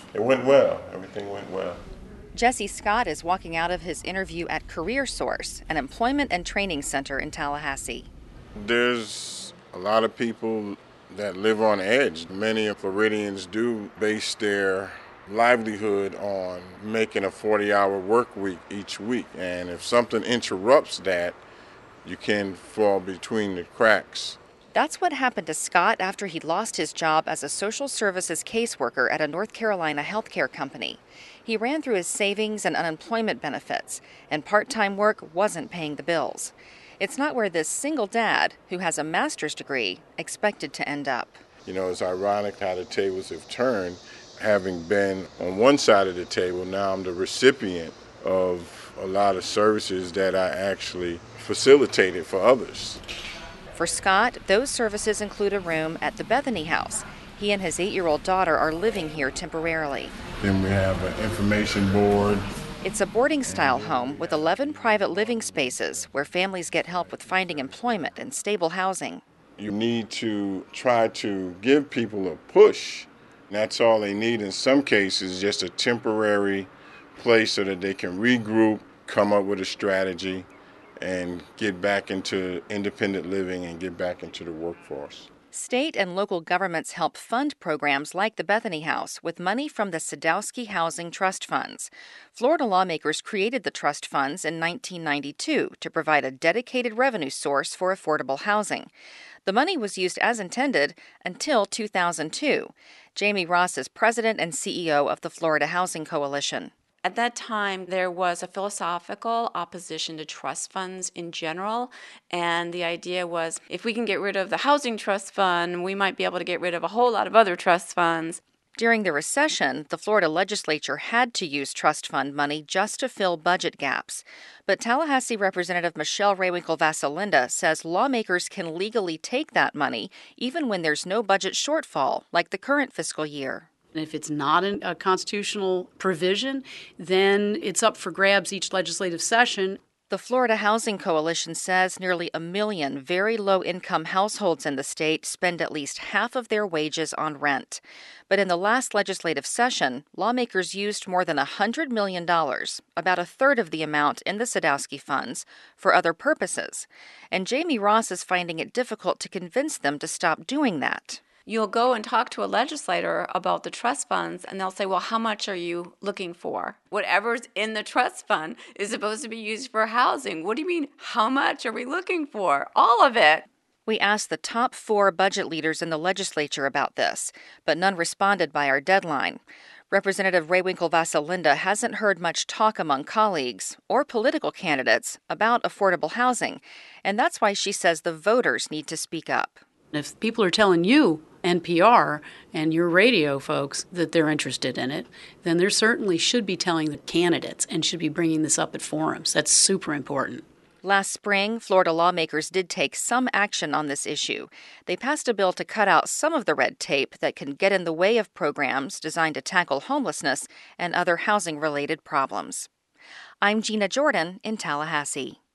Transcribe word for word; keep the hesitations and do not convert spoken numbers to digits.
It went well. Everything went well. Jesse Scott is walking out of his interview at CareerSource, an employment and training center in Tallahassee. There's a lot of people that live on edge. Many Floridians do base their livelihood on making a forty-hour work week each week. And if something interrupts that, you can fall between the cracks. That's what happened to Scott after he lost his job as a social services caseworker at a North Carolina healthcare company. He ran through his savings and unemployment benefits, and part-time work wasn't paying the bills. It's not where this single dad, who has a master's degree, expected to end up. You know, it's ironic how the tables have turned. Having been on one side of the table, now I'm the recipient of a lot of services that I actually facilitated for others. For Scott, those services include a room at the Bethany House. He and his eight-year-old daughter are living here temporarily. Then we have an information board. It's a boarding-style home with eleven private living spaces where families get help with finding employment and stable housing. You need to try to give people a push. That's all they need in some cases, just a temporary place so that they can regroup, come up with a strategy, and get back into independent living and get back into the workforce. State and local governments help fund programs like the Bethany House with money from the Sadowski Housing Trust Funds. Florida lawmakers created the trust funds in nineteen ninety-two to provide a dedicated revenue source for affordable housing. The money was used as intended until two thousand two. Jamie Ross is president and C E O of the Florida Housing Coalition. At that time, there was a philosophical opposition to trust funds in general, and the idea was if we can get rid of the housing trust fund, we might be able to get rid of a whole lot of other trust funds. During the recession, the Florida legislature had to use trust fund money just to fill budget gaps. But Tallahassee Representative Michelle Raywinkle-Vasalinda says lawmakers can legally take that money even when there's no budget shortfall, like the current fiscal year. If it's not a constitutional provision, then it's up for grabs each legislative session. The Florida Housing Coalition says nearly a million very low-income households in the state spend at least half of their wages on rent. But in the last legislative session, lawmakers used more than one hundred million dollars, about a third of the amount in the Sadowski funds, for other purposes. And Jamie Ross is finding it difficult to convince them to stop doing that. You'll go and talk to a legislator about the trust funds, and they'll say, well, how much are you looking for? Whatever's in the trust fund is supposed to be used for housing. What do you mean, how much are we looking for? All of it. We asked the top four budget leaders in the legislature about this, but none responded by our deadline. Representative Raywinkle-Vasalinda hasn't heard much talk among colleagues or political candidates about affordable housing, and that's why she says the voters need to speak up. If people are telling you, N P R, and your radio folks, that they're interested in it, then they certainly should be telling the candidates and should be bringing this up at forums. That's super important. Last spring, Florida lawmakers did take some action on this issue. They passed a bill to cut out some of the red tape that can get in the way of programs designed to tackle homelessness and other housing-related problems. I'm Gina Jordan in Tallahassee.